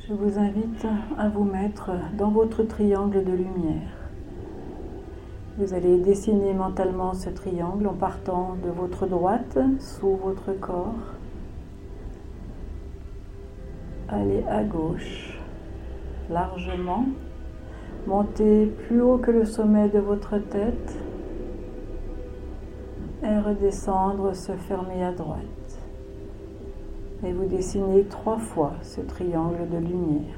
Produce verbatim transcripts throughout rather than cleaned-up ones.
Je vous invite à vous mettre dans votre triangle de lumière. Vous allez dessiner mentalement ce triangle en partant de votre droite sous votre corps. Allez à gauche, largement. Montez plus haut que le sommet de votre tête et redescendre, se fermer à droite. Et vous dessinez trois fois ce triangle de lumière.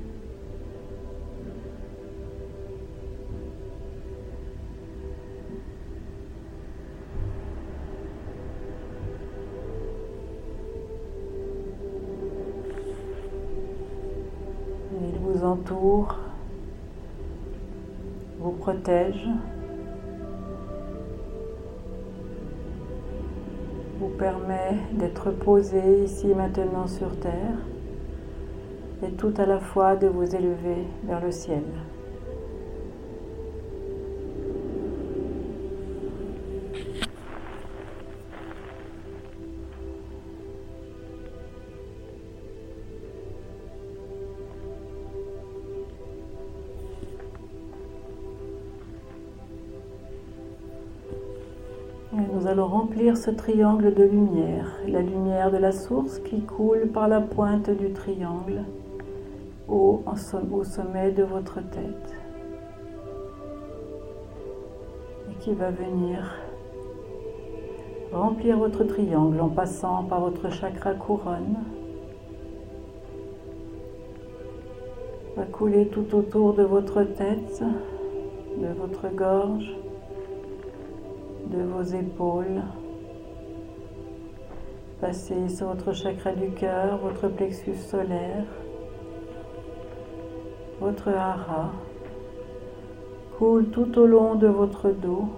Il vous entoure, vous protège, vous permet d'être posé ici et maintenant sur terre et tout à la fois de vous élever vers le ciel. Et nous allons remplir ce triangle de lumière, la lumière de la source qui coule par la pointe du triangle au, au sommet de votre tête et qui va venir remplir votre triangle en passant par votre chakra couronne, va couler tout autour de votre tête, de votre gorge, de vos épaules, passer sur votre chakra du cœur, votre plexus solaire, votre hara, coule tout au long de votre dos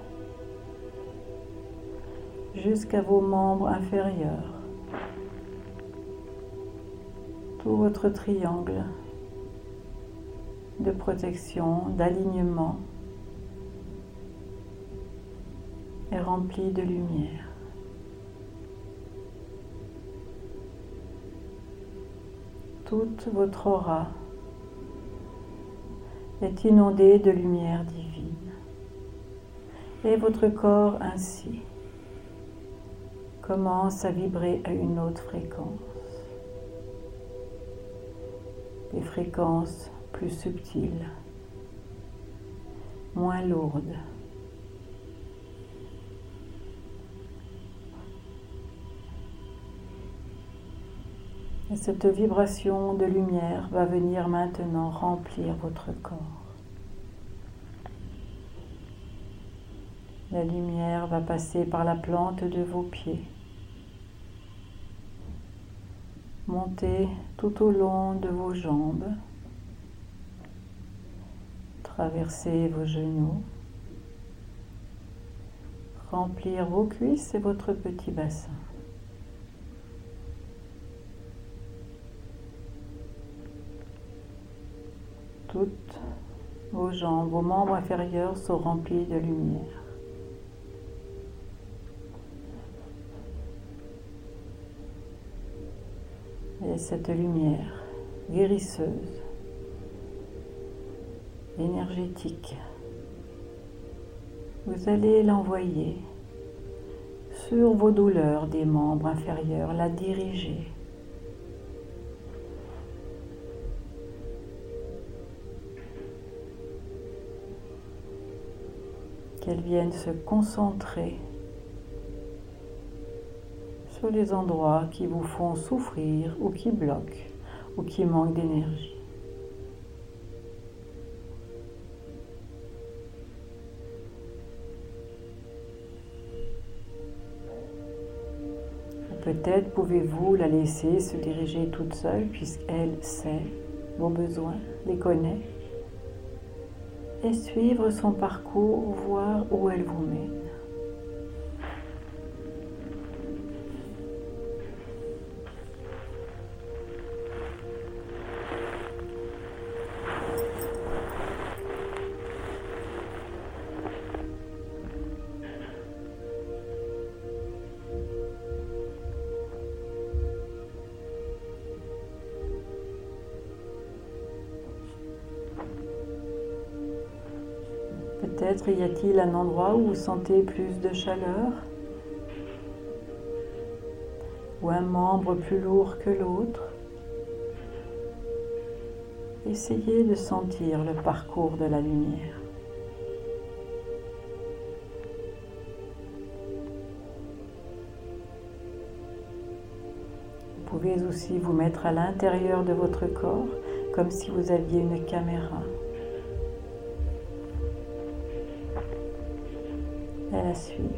jusqu'à vos membres inférieurs. Tout votre triangle de protection, d'alignement est rempli de lumière. Toute votre aura est inondée de lumière divine et votre corps ainsi commence à vibrer à une autre fréquence, des fréquences plus subtiles, moins lourdes. Et cette vibration de lumière va venir maintenant remplir votre corps. La lumière va passer par la plante de vos pieds, monter tout au long de vos jambes, traverser vos genoux, remplir vos cuisses et votre petit bassin. Toutes vos jambes, vos membres inférieurs sont remplis de lumière. Et cette lumière guérisseuse, énergétique, vous allez l'envoyer sur vos douleurs des membres inférieurs, la diriger. Qu'elles viennent se concentrer sur les endroits qui vous font souffrir ou qui bloquent ou qui manquent d'énergie. Peut-être pouvez-vous la laisser se diriger toute seule puisqu'elle sait vos besoins, les connaît, et suivre son parcours, voir où elle vous mène. Peut-être y a-t-il un endroit où vous sentez plus de chaleur ou un membre plus lourd que l'autre. Essayez de sentir le parcours de la lumière. Vous pouvez aussi vous mettre à l'intérieur de votre corps, comme si vous aviez une caméra. Et la suivre.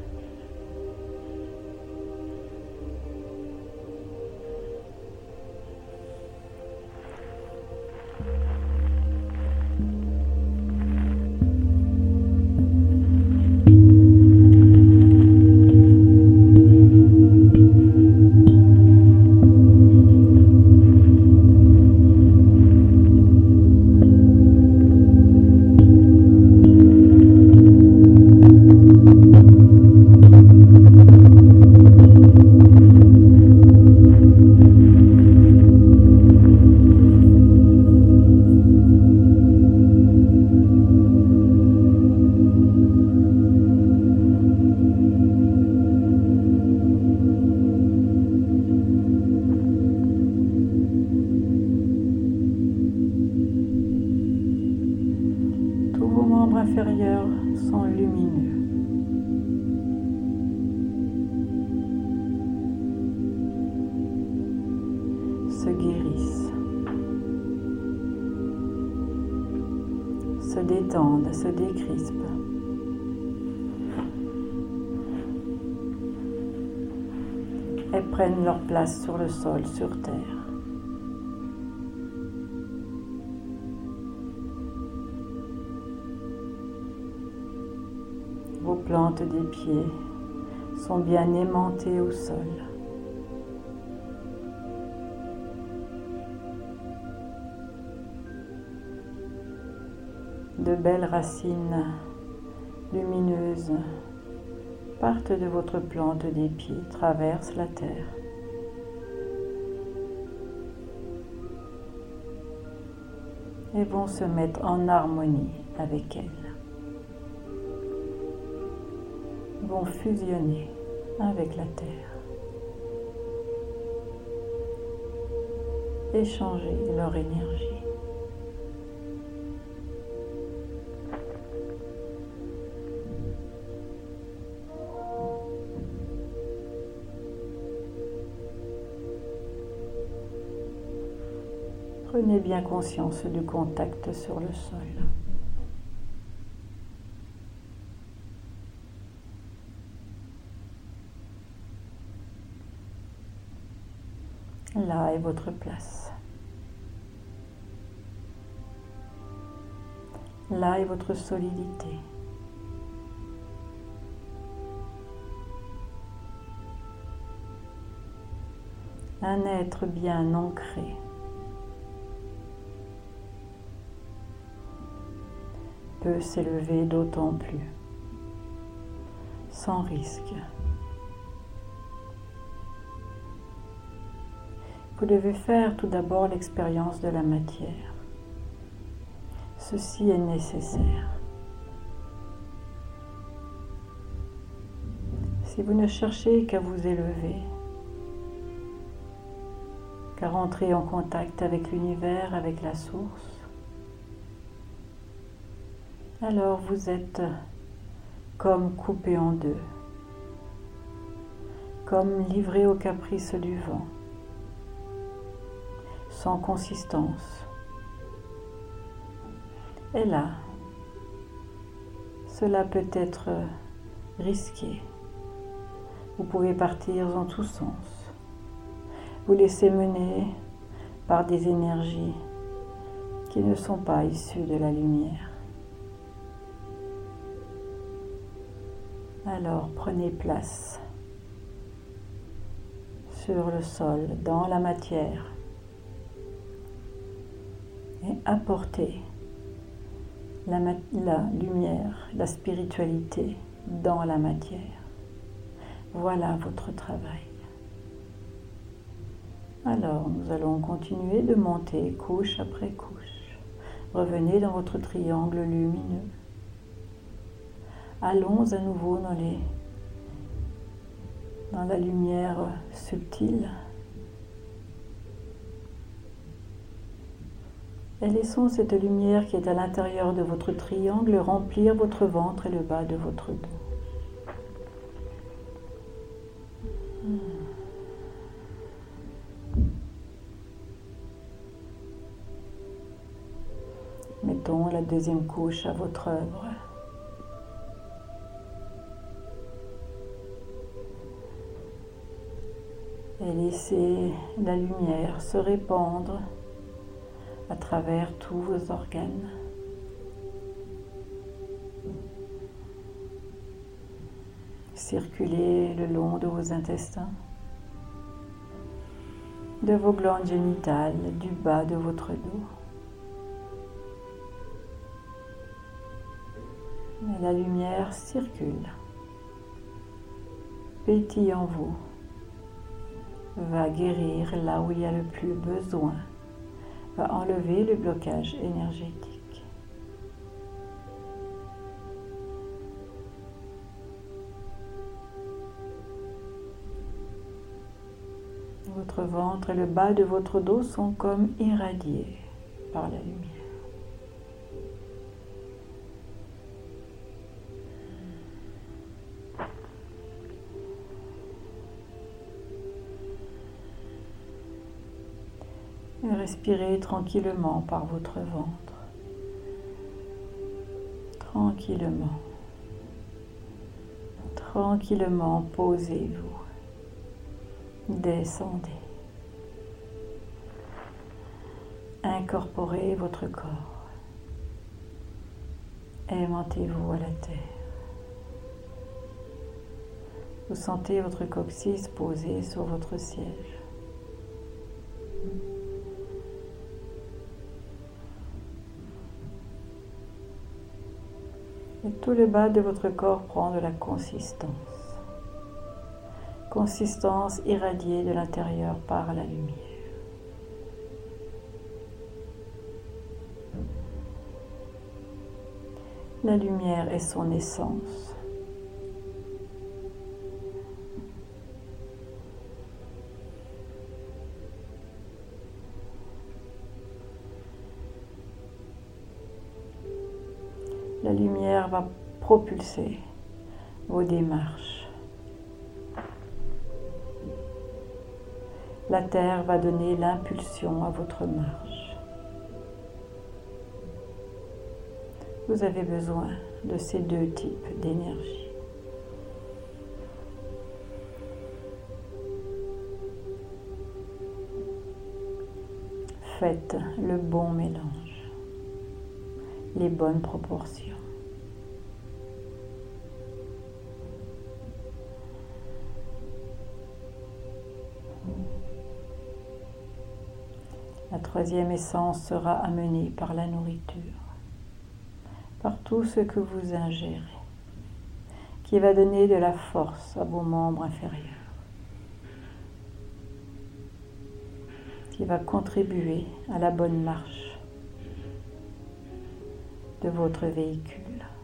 Inférieurs sont lumineux. Se guérissent, se détendent, se décrispent. Et prennent leur place sur le sol, sur terre. Vos plantes des pieds sont bien aimantées au sol. De belles racines lumineuses partent de votre plante des pieds, traversent la terre. Et vont se mettre en harmonie avec elle. Vont fusionner avec la terre, échanger leur énergie. Prenez bien conscience du contact sur le sol. Là est votre place. Là est votre solidité. Un être bien ancré. Peut s'élever d'autant plus, sans risque. Vous devez faire tout d'abord l'expérience de la matière. Ceci est nécessaire. Si vous ne cherchez qu'à vous élever, qu'à rentrer en contact avec l'univers, avec la source, alors vous êtes comme coupé en deux, comme livré au caprice du vent, sans consistance. Et là, cela peut être risqué. Vous pouvez partir en tous sens, vous laisser mener par des énergies qui ne sont pas issues de la lumière. Alors prenez place sur le sol, dans la matière, et apportez la, la lumière, la spiritualité dans la matière. Voilà votre travail. Alors, nous allons continuer de monter couche après couche. Revenez dans votre triangle lumineux. Allons à nouveau dans, les, dans la lumière subtile. Et laissons cette lumière qui est à l'intérieur de votre triangle remplir votre ventre et le bas de votre dos. Mettons la deuxième couche à votre œuvre. Et laissez la lumière se répandre à travers tous vos organes. Circulez le long de vos intestins, de vos glandes génitales, du bas de votre dos. Et la lumière circule, pétille en vous, va guérir là où il y a le plus besoin, va enlever le blocage énergétique. Votre ventre et le bas de votre dos sont comme irradiés par la lumière. Et respirez tranquillement par votre ventre. Tranquillement. Tranquillement, posez-vous. Descendez. Incorporez votre corps. Aimantez-vous à la terre. Vous sentez votre coccyx posé sur votre siège. Et tout le bas de votre corps prend de la consistance. Consistance irradiée de l'intérieur par la lumière. La lumière est son essence. La lumière va propulser vos démarches. La terre va donner l'impulsion à votre marche. Vous avez besoin de ces deux types d'énergie. Faites le bon mélange, les bonnes proportions. La troisième essence sera amenée par la nourriture, par tout ce que vous ingérez, qui va donner de la force à vos membres inférieurs, qui va contribuer à la bonne marche de votre véhicule.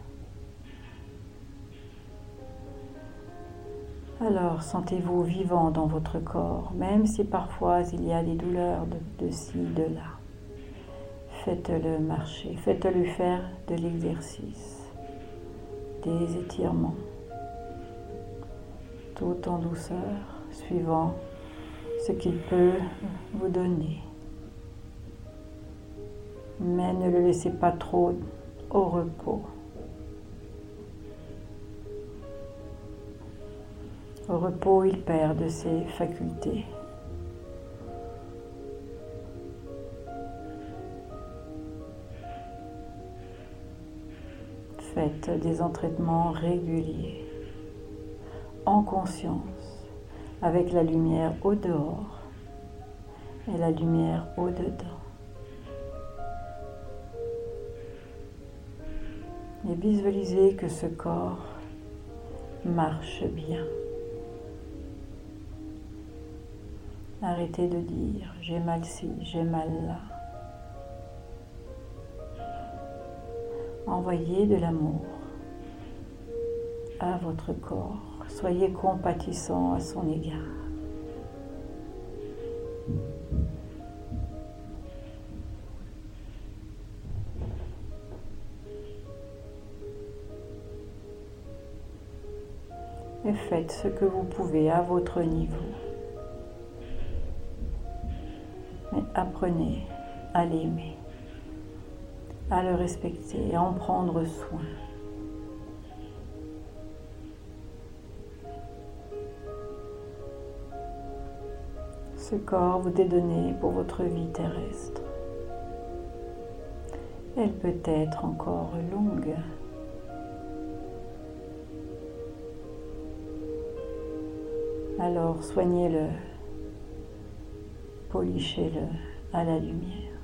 Alors, sentez-vous vivant dans votre corps, même si parfois il y a des douleurs de, de ci, de là. Faites-le marcher, faites-le faire de l'exercice, des étirements, tout en douceur, suivant ce qu'il peut vous donner. Mais ne le laissez pas trop au repos. Au repos, il perd de ses facultés. Faites des entraînements réguliers, en conscience, avec la lumière au dehors et la lumière au dedans. Et visualisez que ce corps marche bien. Arrêtez de dire « j'ai mal ci, j'ai mal là ». Envoyez de l'amour à votre corps. Soyez compatissant à son égard. Et faites ce que vous pouvez à votre niveau. Mais apprenez à l'aimer, à le respecter, à en prendre soin. Ce corps vous est donné pour votre vie terrestre. Elle peut être encore longue. Alors soignez-le, polichez-le à la lumière.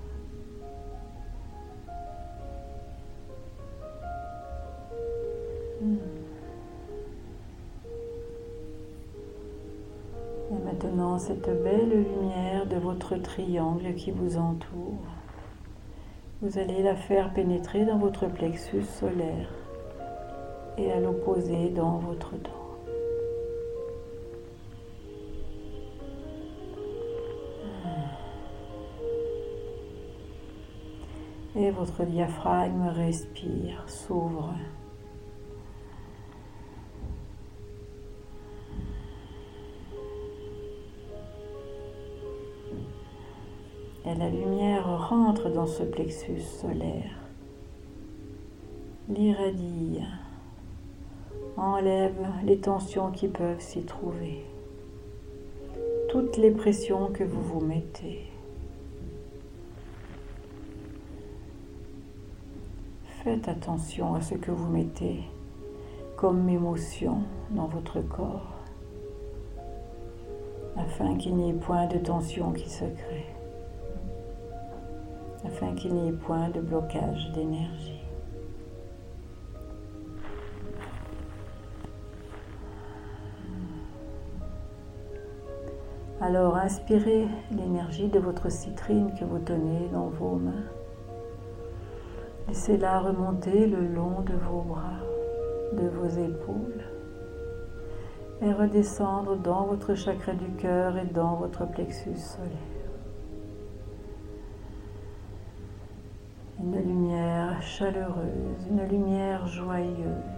Hmm. Et maintenant, cette belle lumière de votre triangle qui vous entoure, vous allez la faire pénétrer dans votre plexus solaire et à l'opposé dans votre dos. Et votre diaphragme respire, s'ouvre. Et la lumière rentre dans ce plexus solaire, l'irradie, enlève les tensions qui peuvent s'y trouver, toutes les pressions que vous vous mettez. Faites attention à ce que vous mettez comme émotion dans votre corps, afin qu'il n'y ait point de tension qui se crée, afin qu'il n'y ait point de blocage d'énergie. Alors inspirez l'énergie de votre citrine que vous tenez dans vos mains. Laissez-la remonter le long de vos bras, de vos épaules, et redescendre dans votre chakra du cœur et dans votre plexus solaire. Une lumière chaleureuse, une lumière joyeuse.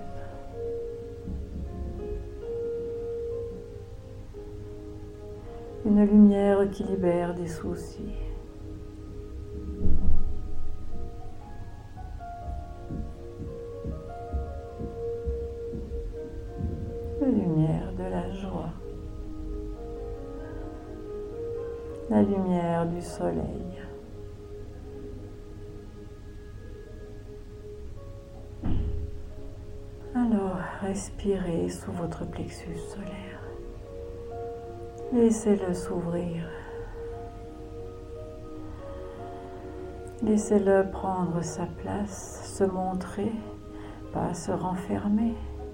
Une lumière qui libère des soucis. La lumière de la joie, la lumière du soleil. Alors, respirez sous votre plexus solaire. Laissez-le s'ouvrir. Laissez-le prendre sa place, se montrer, pas se renfermer.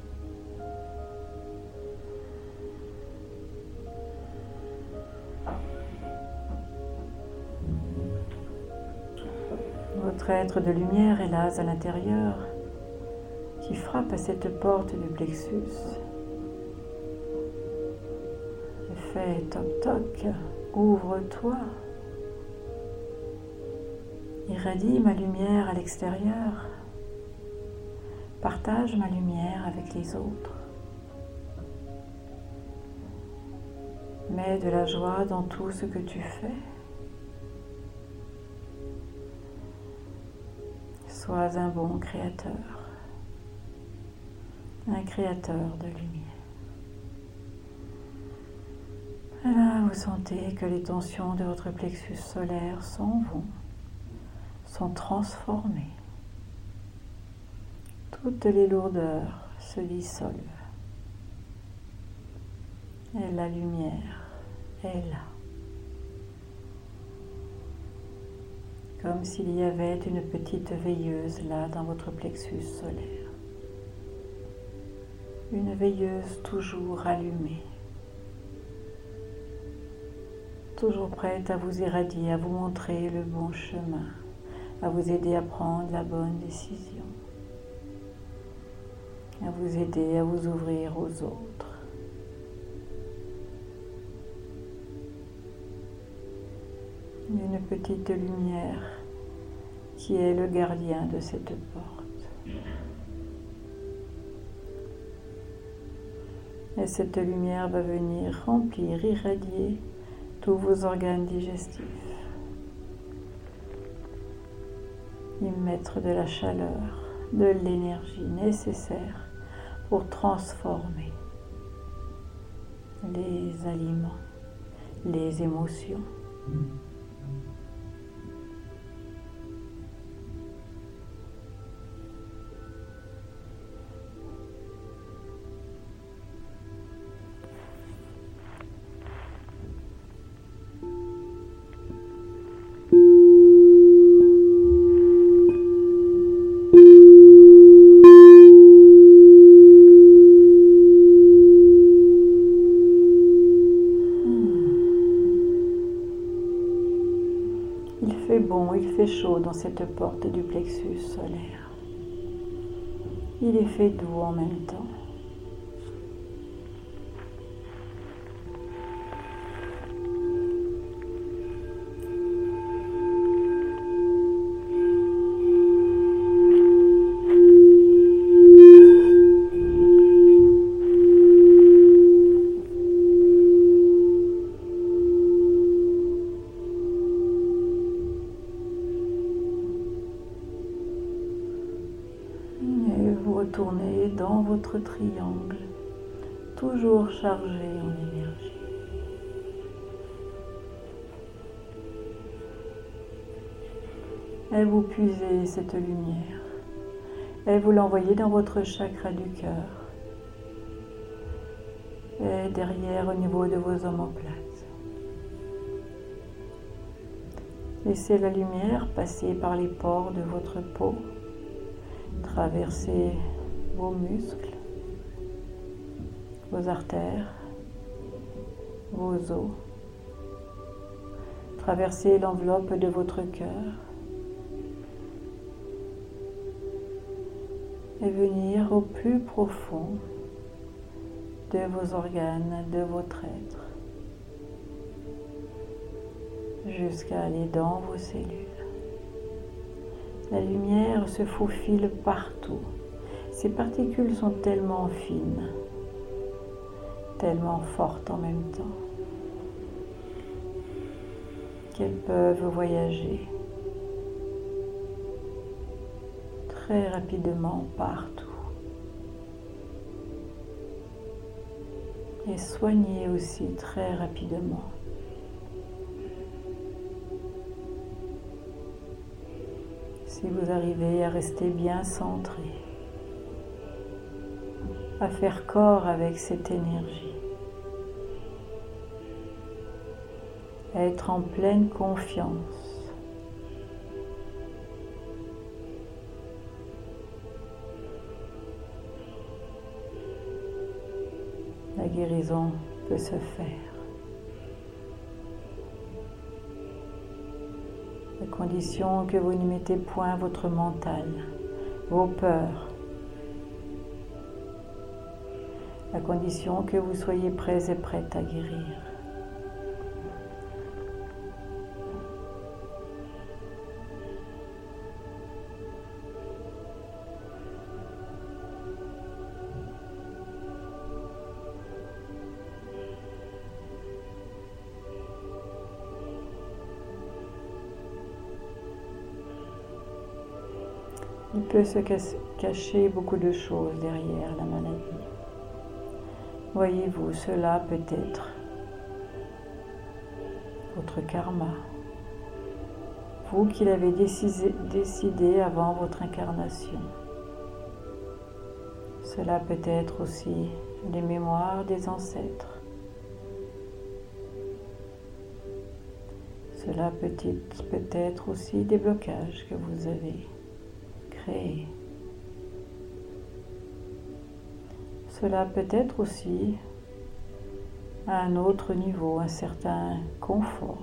Votre être de lumière est là à l'intérieur, qui frappe à cette porte du plexus. Et fait toc toc, ouvre-toi. Irradie ma lumière à l'extérieur. Partage ma lumière avec les autres. Mets de la joie dans tout ce que tu fais. Sois un bon créateur, un créateur de lumière. Et là, vous sentez que les tensions de votre plexus solaire s'en vont, sont transformées. Toutes les lourdeurs se dissolvent. Et la lumière est là. Comme s'il y avait une petite veilleuse là dans votre plexus solaire. Une veilleuse toujours allumée. Toujours prête à vous irradier, à vous montrer le bon chemin, à vous aider à prendre la bonne décision. à vous aider à vous ouvrir aux autres. Une petite lumière qui est le gardien de cette porte. Et cette lumière va venir remplir, irradier tous vos organes digestifs, y mettre de la chaleur, de l'énergie nécessaire pour transformer les aliments, les émotions. Bon, il fait chaud dans cette porte du plexus solaire. Il est fait doux en même temps. Retournez dans votre triangle, toujours chargé en énergie. Et vous puisez cette lumière et vous l'envoyez dans votre chakra du cœur et derrière au niveau de vos omoplates. Laissez la lumière passer par les pores de votre peau, traverser vos muscles, vos artères, vos os, traverser l'enveloppe de votre cœur et venir au plus profond de vos organes, de votre être, jusqu'à aller dans vos cellules. La lumière se faufile partout. Ces particules sont tellement fines, tellement fortes en même temps, qu'elles peuvent voyager très rapidement partout et soigner aussi très rapidement. Si vous arrivez à rester bien centré, à faire corps avec cette énergie, à être en pleine confiance, la guérison peut se faire. À condition que vous ne mettez point votre mental, vos peurs, à condition que vous soyez prêts et prêtes à guérir. Il peut se cacher beaucoup de choses derrière la maladie. Voyez-vous, cela peut être votre karma, vous qui l'avez décidé, décidé avant votre incarnation. Cela peut être aussi les mémoires des ancêtres. Cela peut être, peut être aussi des blocages que vous avez créés. Cela peut être aussi à un autre niveau, un certain confort,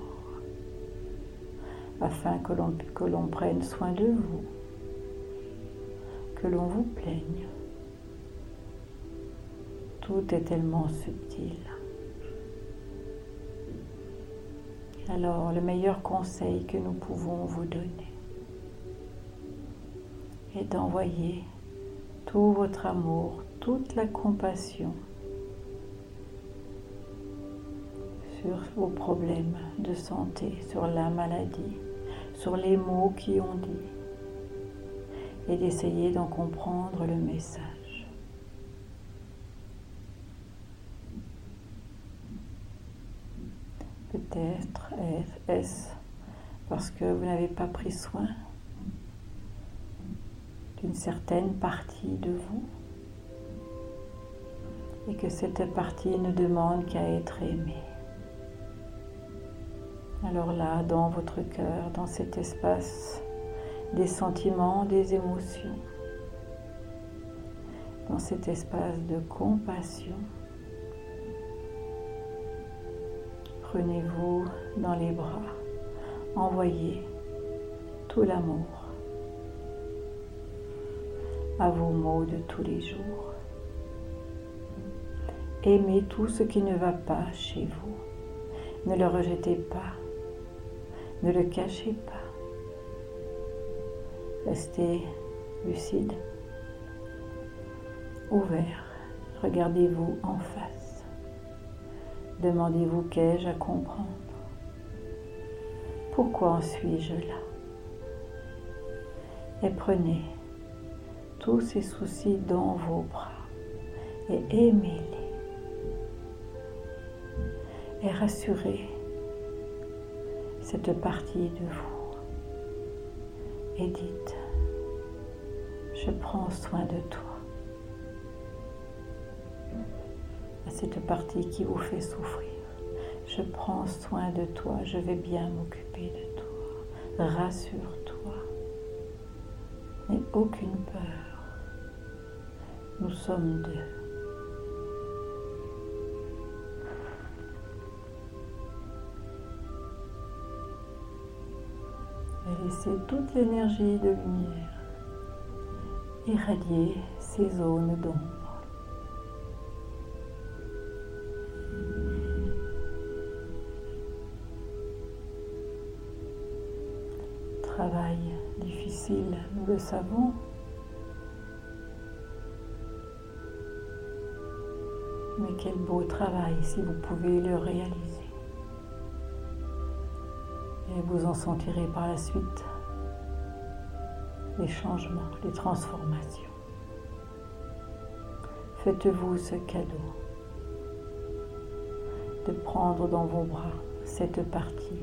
afin que l'on que l'on prenne soin de vous, que l'on vous plaigne. Tout est tellement subtil. Alors, le meilleur conseil que nous pouvons vous donner est d'envoyer tout votre amour, toute la compassion sur vos problèmes de santé, sur la maladie, sur les mots qui ont dit, et d'essayer d'en comprendre le message. Peut-être est-ce parce que vous n'avez pas pris soin d'une certaine partie de vous et que cette partie ne demande qu'à être aimée. Alors là, dans votre cœur, dans cet espace des sentiments, des émotions, dans cet espace de compassion, prenez-vous dans les bras, envoyez tout l'amour à vos mots de tous les jours. Aimez tout ce qui ne va pas chez vous. Ne le rejetez pas. Ne le cachez pas. Restez lucide, ouvert. Regardez-vous en face. Demandez-vous qu'ai-je à comprendre? Pourquoi en suis-je là? Et prenez tous ces soucis dans vos bras et aimez-les. Et rassurez cette partie de vous et dites: je prends soin de toi. À cette partie qui vous fait souffrir, je prends soin de toi, je vais bien m'occuper de toi. Rassure-toi, n'aie aucune peur. Nous sommes deux. Et laissez toute l'énergie de lumière irradier ces zones d'ombre. Travail difficile, nous le savons. Mais quel beau travail si vous pouvez le réaliser. Et vous en sentirez par la suite les changements, les transformations. Faites-vous ce cadeau de prendre dans vos bras cette partie.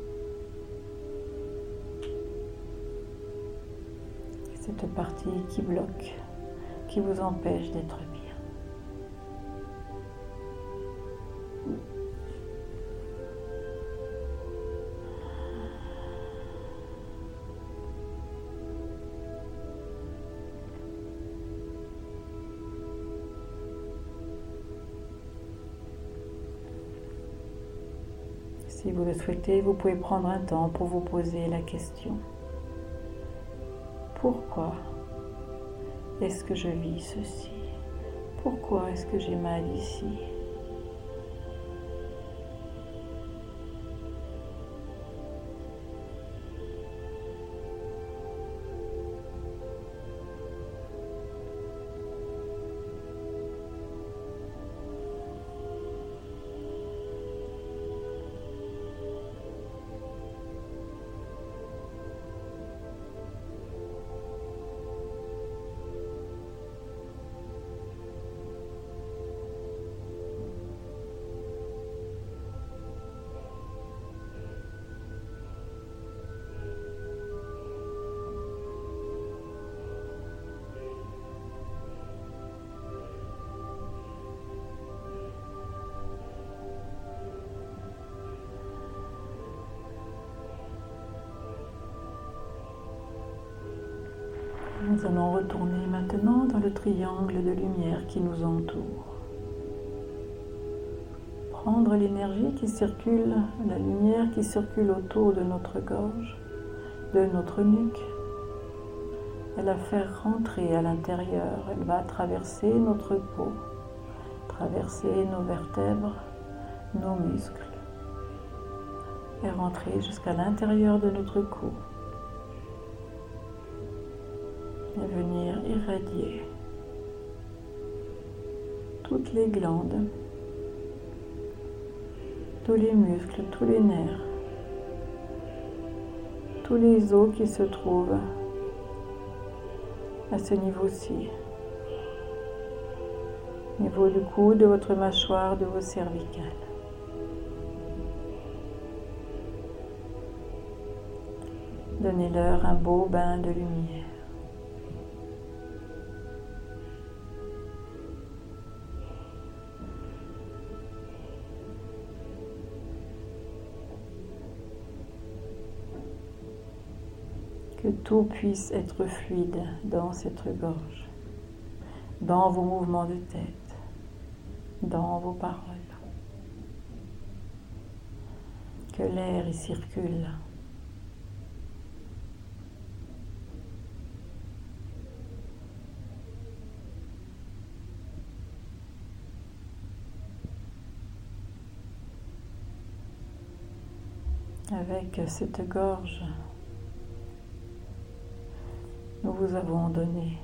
Cette partie qui bloque, qui vous empêche d'être bien. Si vous le souhaitez, vous pouvez prendre un temps pour vous poser la question. Pourquoi est-ce que je vis ceci? Pourquoi est-ce que j'ai mal ici? Nous allons retourner maintenant dans le triangle de lumière qui nous entoure. Prendre l'énergie qui circule, la lumière qui circule autour de notre gorge, de notre nuque, et la faire rentrer à l'intérieur. Elle va traverser notre peau, traverser nos vertèbres, nos muscles et rentrer jusqu'à l'intérieur de notre cou et venir irradier toutes les glandes, tous les muscles, tous les nerfs, tous les os qui se trouvent à ce niveau-ci, au niveau du cou, de votre mâchoire, de vos cervicales. Donnez-leur un beau bain de lumière. Que tout puisse être fluide dans cette gorge, dans vos mouvements de tête, dans vos paroles. Que l'air y circule. Avec cette gorge, nous vous avons donné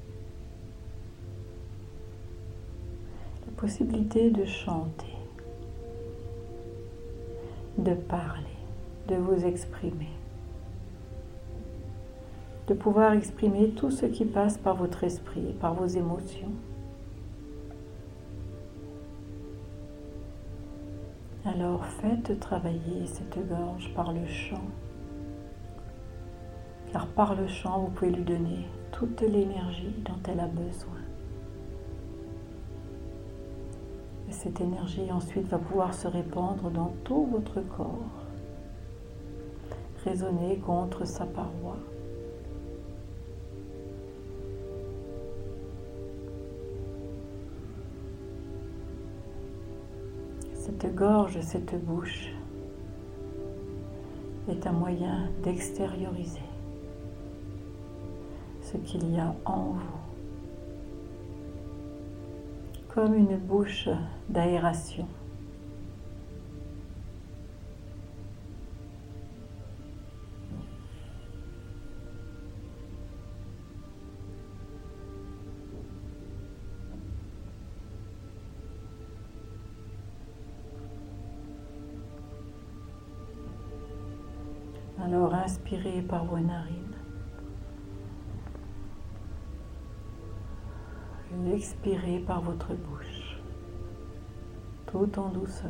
la possibilité de chanter, de parler, de vous exprimer, de pouvoir exprimer tout ce qui passe par votre esprit, par vos émotions. Alors faites travailler cette gorge par le chant. Car par le chant, vous pouvez lui donner toute l'énergie dont elle a besoin. Et cette énergie ensuite va pouvoir se répandre dans tout votre corps, résonner contre sa paroi. Cette gorge, cette bouche est un moyen d'extérioriser ce qu'il y a en vous, comme une bouche d'aération. Alors inspirez par vos narines. Expirez par votre bouche, tout en douceur.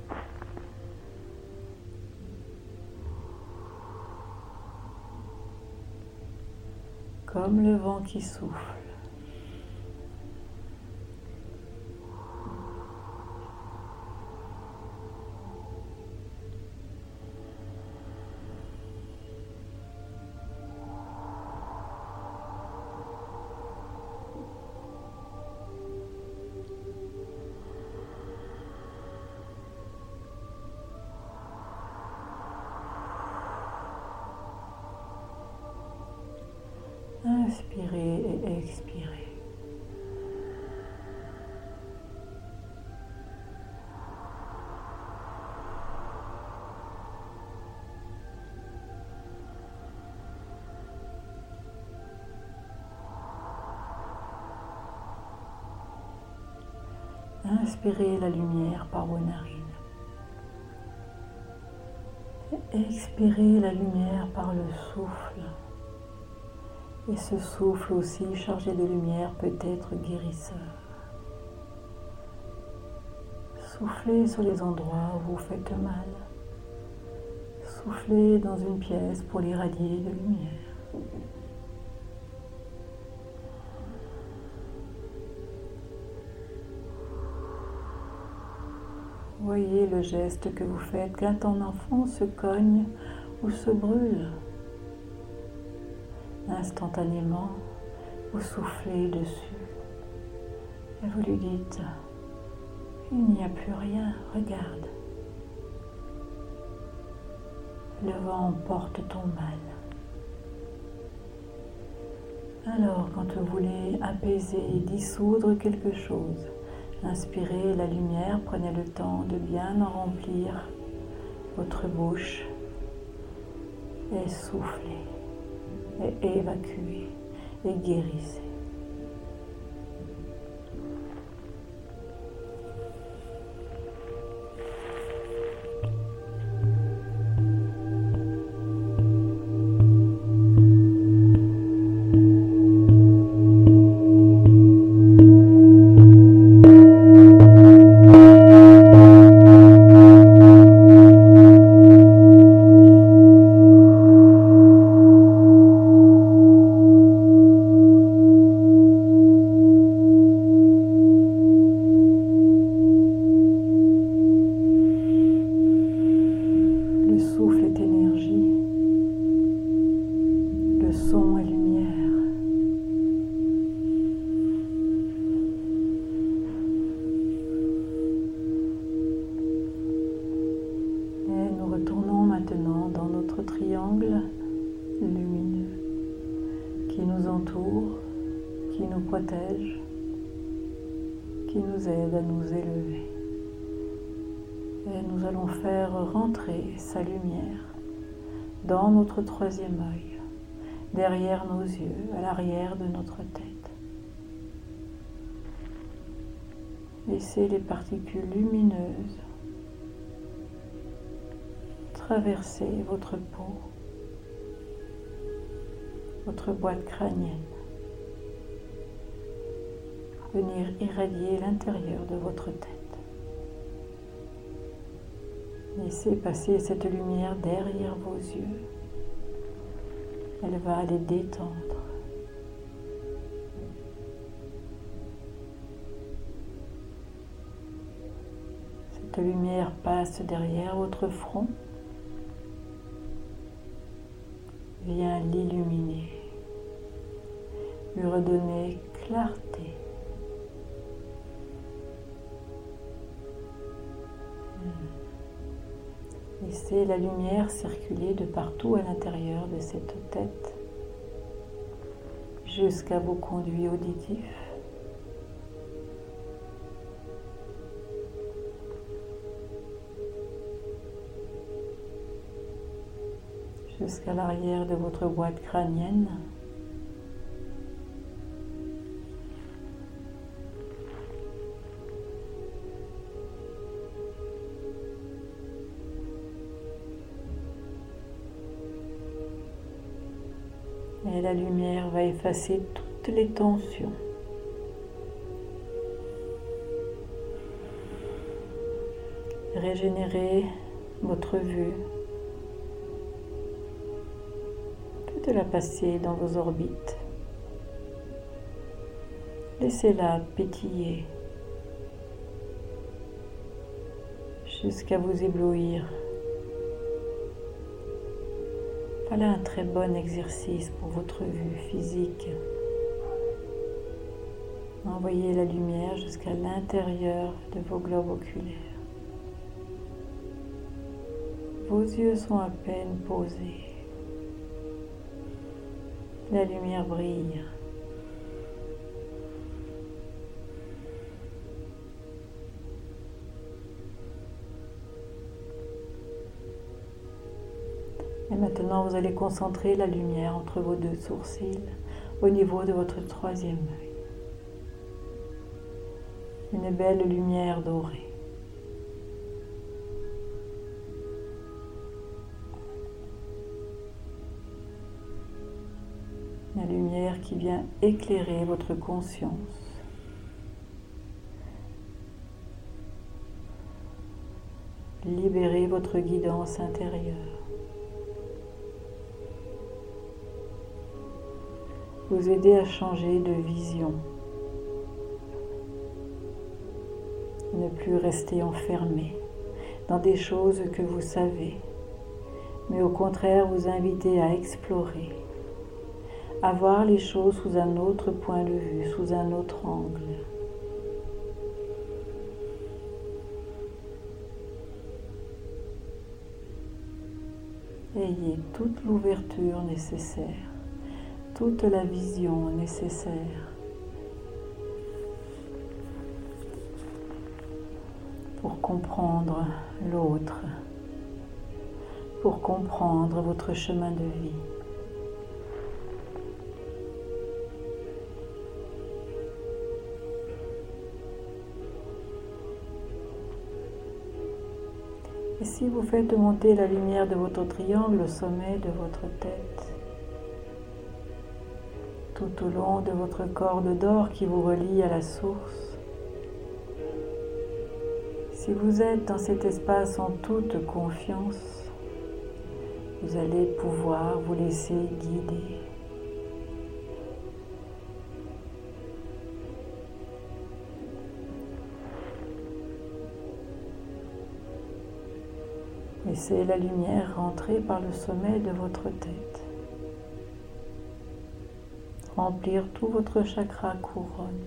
Comme le vent qui souffle. Inspirez et expirez. Inspirez la lumière par vos narines. Et expirez la lumière par le souffle. Et ce souffle aussi chargé de lumière peut être guérisseur. Soufflez sur les endroits où vous faites mal. Soufflez dans une pièce pour l'irradier de lumière. Voyez le geste que vous faites quand un enfant se cogne ou se brûle. Instantanément, vous soufflez dessus et vous lui dites « Il n'y a plus rien, regarde. Le vent emporte ton mal. » Alors, quand vous voulez apaiser, dissoudre quelque chose, Inspirez la lumière, prenez le temps de bien en remplir votre bouche et soufflez et évacuez et guérissez. Qui nous protège, qui nous aide à nous élever. Et nous allons faire rentrer sa lumière dans notre troisième œil, derrière nos yeux, à l'arrière de notre tête. Laissez les particules lumineuses traverser votre peau, votre boîte crânienne, venir irradier l'intérieur de votre tête. Laissez passer cette lumière derrière vos yeux. Elle va les détendre. Cette lumière passe derrière votre front, vient l'illuminer, lui redonner clarté. Laissez la lumière circuler de partout à l'intérieur de cette tête jusqu'à vos conduits auditifs. Jusqu'à l'arrière de votre boîte crânienne. Et la lumière va effacer toutes les tensions. Régénérer votre vue. Faites-la passer dans vos orbites. Laissez-la pétiller jusqu'à vous éblouir. Voilà un très bon exercice pour votre vue physique. Envoyez la lumière jusqu'à l'intérieur de vos globes oculaires. Vos yeux sont à peine posés. La lumière brille. Et maintenant, vous allez concentrer la lumière entre vos deux sourcils au niveau de votre troisième œil. Une belle lumière dorée. La lumière qui vient éclairer votre conscience. Libérer votre guidance intérieure. Vous aider à changer de vision. Ne plus rester enfermé dans des choses que vous savez, mais au contraire vous inviter à explorer, à voir les choses sous un autre point de vue, sous un autre angle. Ayez toute l'ouverture nécessaire, toute la vision nécessaire. comprendre l'autre, pour comprendre votre chemin de vie. Et si vous faites monter la lumière de votre triangle au sommet de votre tête, tout au long de votre corde d'or qui vous relie à la source, si vous êtes dans cet espace en toute confiance, vous allez pouvoir vous laisser guider. Laissez la lumière rentrer par le sommet de votre tête, remplir tout votre chakra couronne.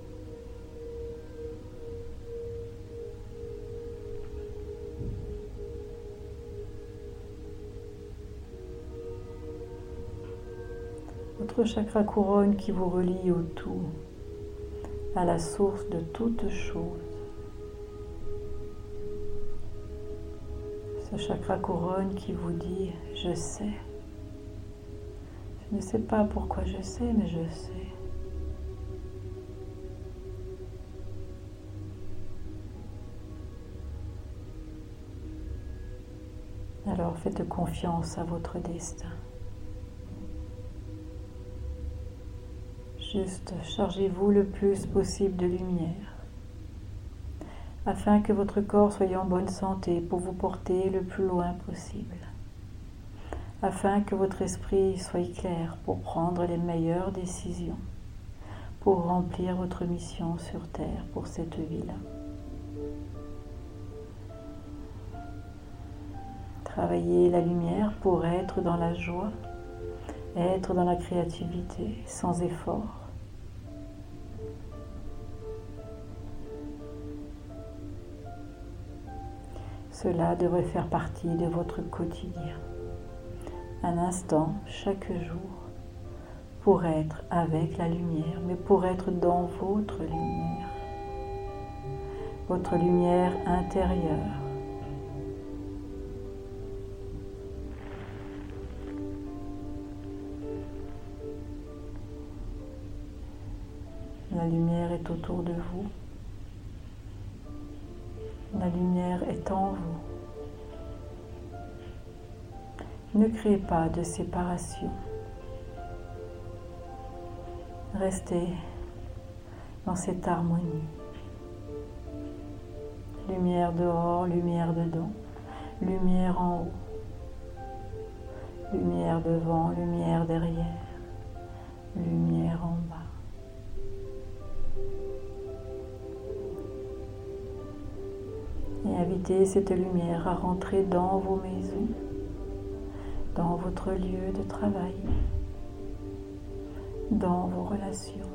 Votre chakra couronne qui vous relie au tout, à la source de toute chose. Ce chakra couronne qui vous dit « je sais ». Je ne sais pas pourquoi je sais, mais je sais. Alors faites confiance à votre destin. Juste chargez-vous le plus possible de lumière, afin que votre corps soit en bonne santé pour vous porter le plus loin possible, afin que votre esprit soit clair pour prendre les meilleures décisions, pour remplir votre mission sur Terre pour cette vie-là. Travaillez la lumière pour être dans la joie, être dans la créativité sans effort. Cela devrait faire partie de votre quotidien. Un instant chaque jour pour être avec la lumière, mais pour être dans votre lumière, votre lumière intérieure. La lumière est autour de vous. La lumière est en vous. Ne créez pas de séparation. Restez dans cette harmonie. Lumière dehors, lumière dedans, lumière en haut, lumière devant, lumière derrière, lumière en bas. Et invitez cette lumière à rentrer dans vos maisons, dans votre lieu de travail, dans vos relations.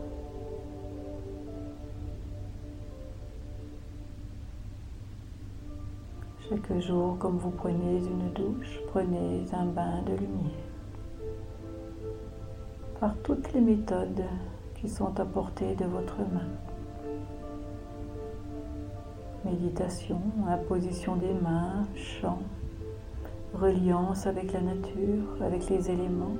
Chaque jour, comme vous prenez une douche, prenez un bain de lumière. Par toutes les méthodes qui sont à portée de votre main. Méditation, imposition des mains, chant, reliance avec la nature, avec les éléments.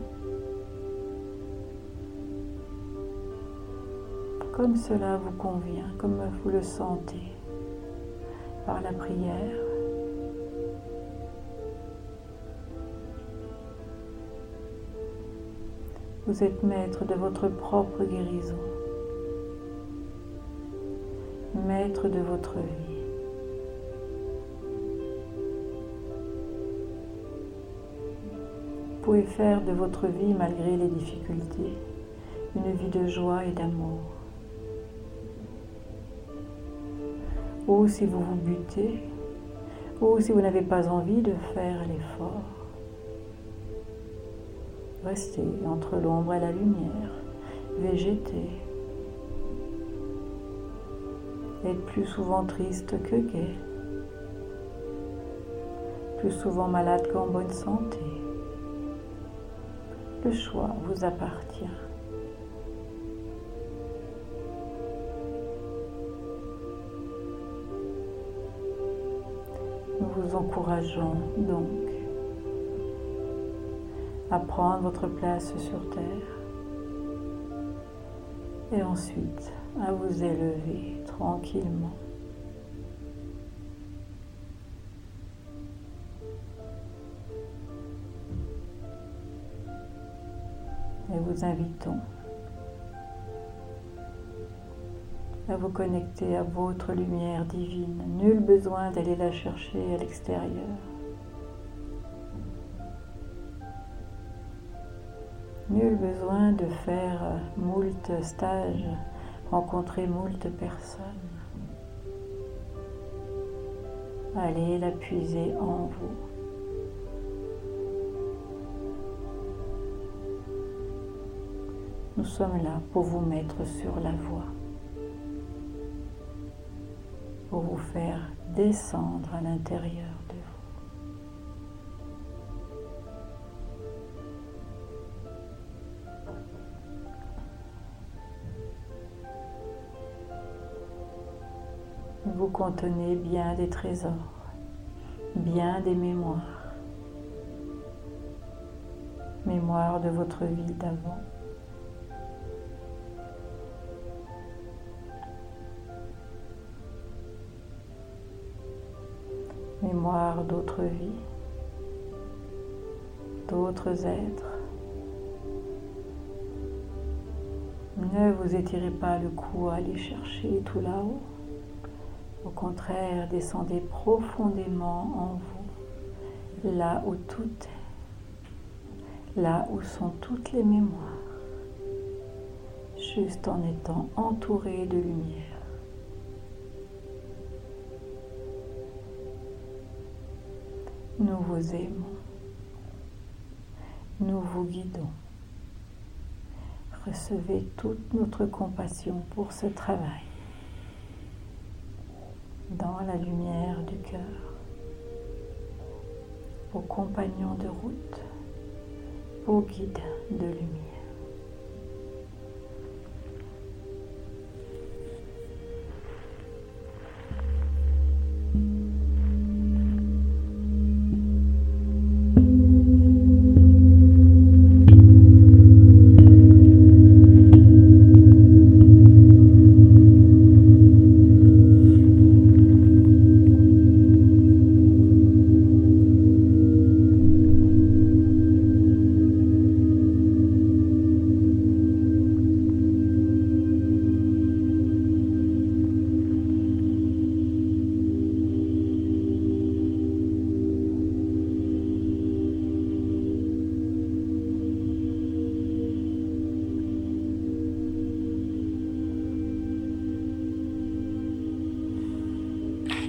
Comme cela vous convient, comme vous le sentez, par la prière. Vous êtes maître de votre propre guérison, maître de votre vie. Vous pouvez faire de votre vie, malgré les difficultés, une vie de joie et d'amour. Ou si vous vous butez, ou si vous n'avez pas envie de faire l'effort, restez entre l'ombre et la lumière, végétez. Être plus souvent triste que gai, plus souvent malade qu'en bonne santé. Le choix vous appartient. Nous vous encourageons donc à prendre votre place sur terre et ensuite à vous élever tranquillement. Et vous invitons à vous connecter à votre lumière divine. Nul besoin d'aller la chercher à l'extérieur. Nul besoin de faire moult stages, rencontrer moult personnes. Allez la puiser en vous. Nous sommes là pour vous mettre sur la voie, pour vous faire descendre à l'intérieur de vous. Vous contenez bien des trésors, bien des mémoires, mémoire de votre vie d'avant, mémoire d'autres vies, d'autres êtres. Ne vous étirez pas le cou à aller chercher tout là-haut. Au contraire, descendez profondément en vous, là où tout est, là où sont toutes les mémoires, juste en étant entouré de lumière. Nous vous aimons, nous vous guidons. Recevez toute notre compassion pour ce travail. Dans la lumière du cœur, vos compagnons de route, vos guides de lumière.